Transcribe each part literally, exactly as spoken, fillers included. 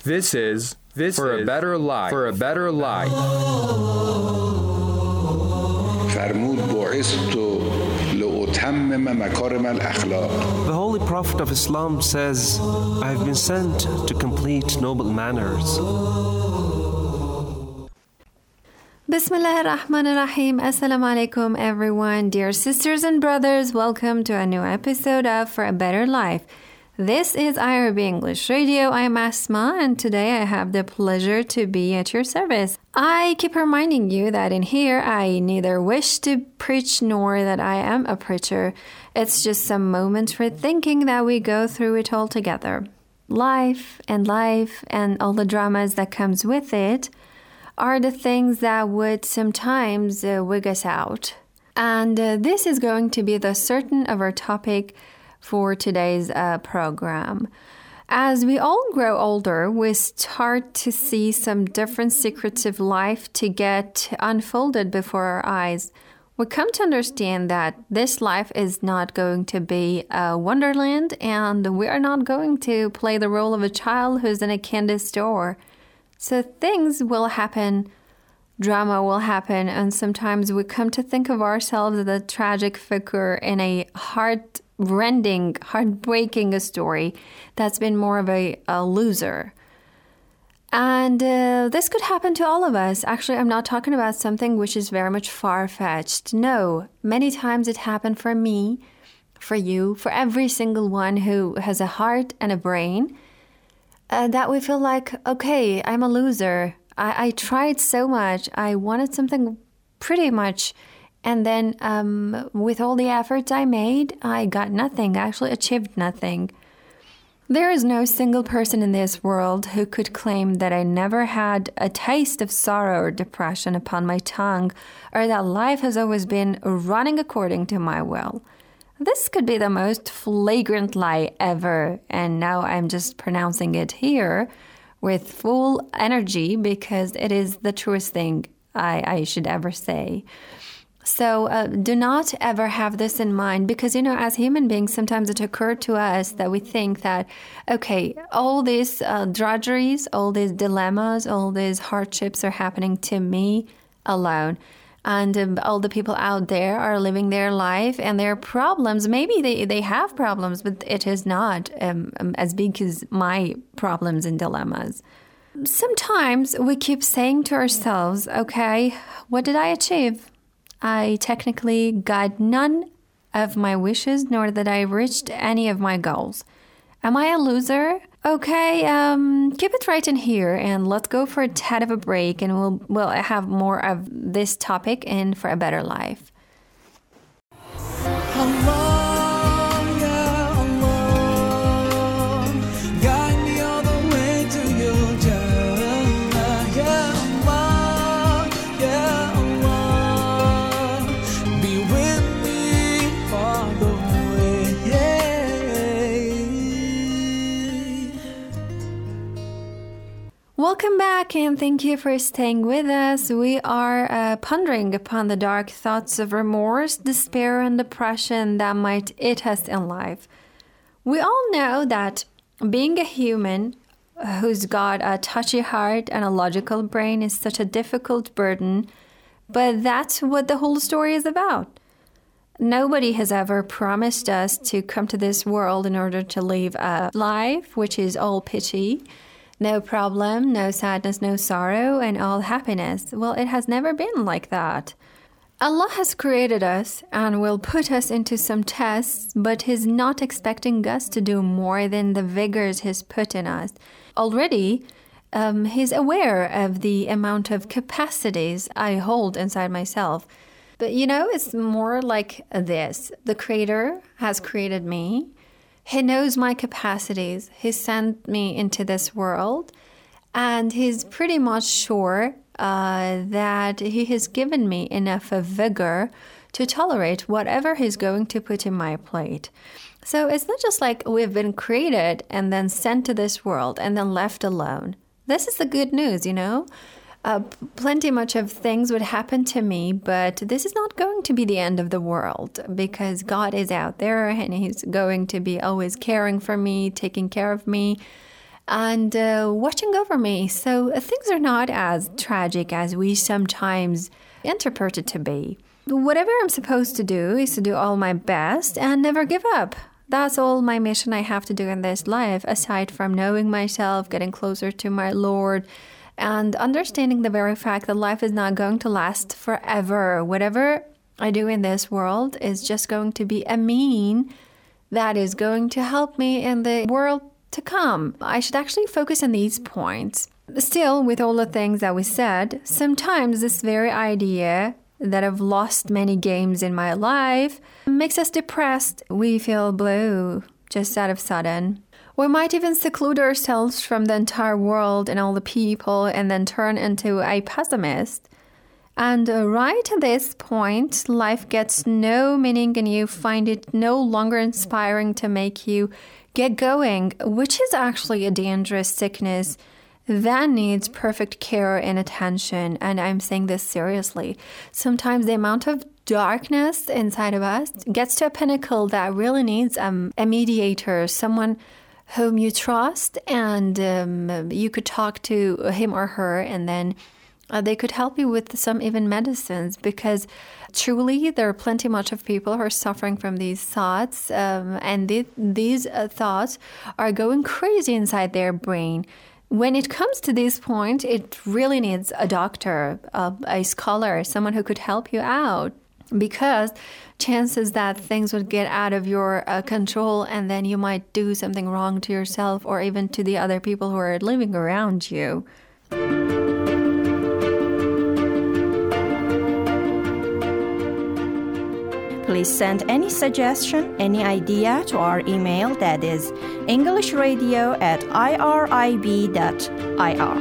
This is this for is a better life. For a better life. فرمود بعثت لأتمم مكارم الأخلاق. The Holy Prophet of Islam says, I have been sent to complete noble manners. Bismillah ar-Rahman ar-Rahim. Assalamu alaikum everyone. Dear sisters and brothers, welcome to a new episode of For a Better Life. This is I R B English Radio. I'm Asma, and today I have the pleasure to be at your service. I keep reminding you that in here I neither wish to preach nor that I am a preacher. It's just some moments for thinking that we go through it all together. Life and life and all the dramas that comes with it are the things that would sometimes uh, wig us out. And uh, this is going to be the certain of our topic for today's uh, program. As we all grow older, we start to see some different secrets of life to get unfolded before our eyes. We come to understand that this life is not going to be a wonderland, and we are not going to play the role of a child who's in a candy store. So things will happen, drama will happen, and sometimes we come to think of ourselves as a tragic figure in a heart-rending, heartbreaking story that's been more of a, a loser. And uh, this could happen to all of us. Actually, I'm not talking about something which is very much far-fetched. No, many times it happened for me, for you, for every single one who has a heart and a brain. Uh, that we feel like, okay, I'm a loser. I, I tried so much. I wanted something pretty much. And then um, with all the efforts I made, I got nothing. I actually achieved nothing. There is no single person in this world who could claim that I never had a taste of sorrow or depression upon my tongue, or that life has always been running according to my will. This could be the most flagrant lie ever, and now I'm just pronouncing it here with full energy because it is the truest thing I, I should ever say. So uh, do not ever have this in mind because, you know, as human beings, sometimes it occurs to us that we think that, okay, all these uh, drudgeries, all these dilemmas, all these hardships are happening to me alone. And um, all the people out there are living their life and their problems. Maybe they, they have problems, but it is not um, um, as big as my problems and dilemmas. Sometimes we keep saying to ourselves, okay, what did I achieve? I technically got none of my wishes, nor that I reached any of my goals. Am I a loser? Okay, um, keep it right in here and let's go for a tad of a break and we'll, we'll have more of this topic in For a Better Life. Welcome back and thank you for staying with us. We are uh, pondering upon the dark thoughts of remorse, despair, and depression that might hit us in life. We all know that being a human who's got a touchy heart and a logical brain is such a difficult burden, but that's what the whole story is about. Nobody has ever promised us to come to this world in order to live a life which is all pity. No problem, no sadness, no sorrow, and all happiness. Well, it has never been like that. Allah has created us and will put us into some tests, but He's not expecting us to do more than the vigors He's put in us. Already, um, He's aware of the amount of capacities I hold inside myself. But you know, it's more like this. The Creator has created me. He knows my capacities. He sent me into this world, and He's pretty much sure uh, that He has given me enough of vigor to tolerate whatever He's going to put in my plate. So it's not just like we've been created and then sent to this world and then left alone. This is the good news, you know. Uh, plenty much of things would happen to me, but this is not going to be the end of the world because God is out there and He's going to be always caring for me, taking care of me. and uh, watching over me. So uh, things are not as tragic as we sometimes interpret it to be. Whatever I'm supposed to do is to do all my best and never give up. That's all my mission I have to do in this life, aside from knowing myself, getting closer to my Lord, and understanding the very fact that life is not going to last forever. Whatever I do in this world is just going to be a mean that is going to help me in the world to come. I should actually focus on these points. Still, with all the things that we said, sometimes this very idea that I've lost many games in my life makes us depressed. We feel blue just out of sudden. We might even seclude ourselves from the entire world and all the people and then turn into a pessimist. And right at this point, life gets no meaning and you find it no longer inspiring to make you get going, which is actually a dangerous sickness that needs perfect care and attention. And I'm saying this seriously. Sometimes the amount of darkness inside of us gets to a pinnacle that really needs um, a mediator, someone whom you trust, and um, you could talk to him or her, and then uh, they could help you with some even medicines, because truly there are plenty much of people who are suffering from these thoughts, um, and th- these uh, thoughts are going crazy inside their brain. When it comes to this point, it really needs a doctor, a, a scholar, someone who could help you out, because chances that things would get out of your uh, control and then you might do something wrong to yourself or even to the other people who are living around you. Please send any suggestion, any idea to our email, that is englishradio at irib dot I R.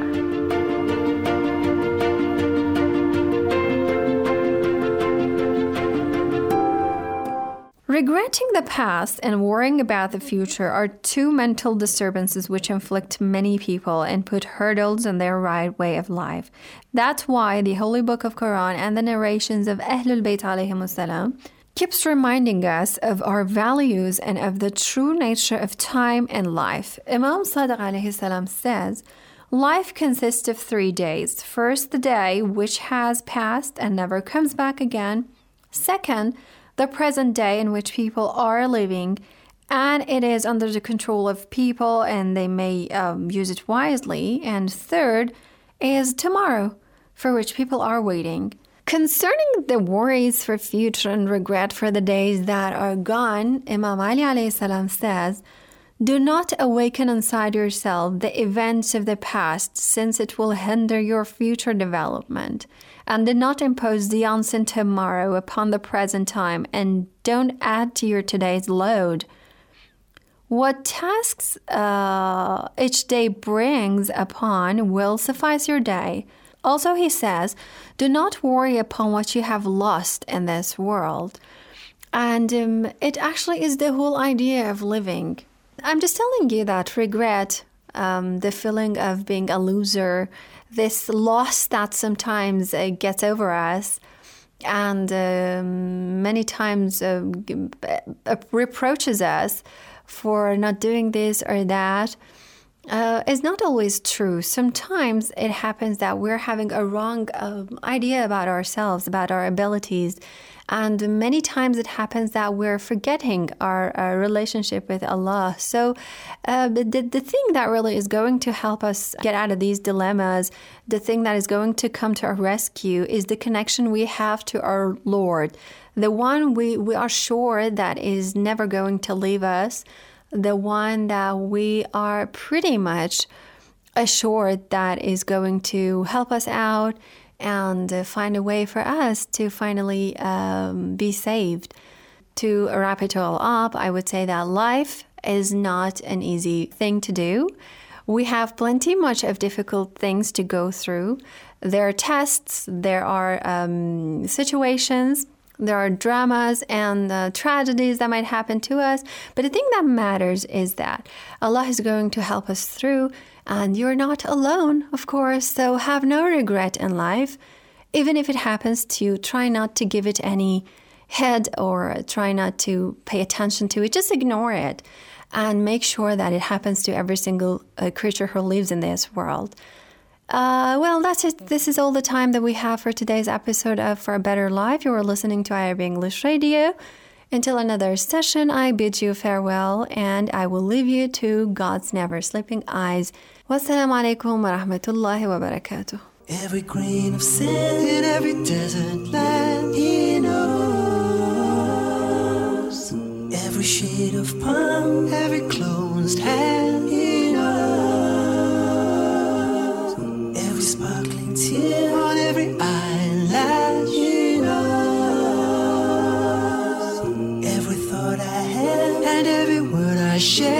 Regretting the past and worrying about the future are two mental disturbances which inflict many people and put hurdles in their right way of life. That's why the Holy Book of Quran and the narrations of Ahlul Bayt alayhimus salam keeps reminding us of our values and of the true nature of time and life. Imam Sadiq alayhi salam says, life consists of three days. First, the day which has passed and never comes back again. Second, the present day in which people are living, and it is under the control of people and they may um, use it wisely. And third is tomorrow, for which people are waiting. Concerning the worries for future and regret for the days that are gone, Imam Ali alayhi salam says, do not awaken inside yourself the events of the past, since it will hinder your future development. And do not impose the unseen tomorrow upon the present time, and don't add to your today's load. What tasks uh, each day brings upon will suffice your day. Also, he says, do not worry upon what you have lost in this world. And um, it actually is the whole idea of living. I'm just telling you that regret, um, the feeling of being a loser, this loss that sometimes uh, gets over us, and um, many times uh, uh, reproaches us for not doing this or that, Uh, is not always true. Sometimes it happens that we're having a wrong uh, idea about ourselves, about our abilities. And many times it happens that we're forgetting our, our relationship with Allah. So uh, the, the thing that really is going to help us get out of these dilemmas, the thing that is going to come to our rescue, is the connection we have to our Lord. The one we, we are sure that is never going to leave us. The one that we are pretty much assured that is going to help us out and uh, find a way for us to finally um, be saved. To wrap it all up, I would say that life is not an easy thing to do. We have plenty much of difficult things to go through. There are tests, there are um, situations, there are dramas and uh, tragedies that might happen to us. But the thing that matters is that Allah is going to help us through, and you're not alone, of course. So have no regret in life. Even if it happens to you, try not to give it any head or try not to pay attention to it. Just ignore it. and make sure that it happens to every single uh, creature who lives in this world. Uh, well, that's it. This is all the time that we have for today's episode of For a Better Life. You are listening to I R B English Radio. Until another session, I bid you farewell, and I will leave you to God's never-sleeping eyes. Wassalamu alaikum wa rahmatullahi wa barakatuh. Every grain of sand in every desert land, He knows. Every shade of palm, every closed hand, He knows. Every sparkling tear on every eyelash, He knows. Every thought I had and every word I shared,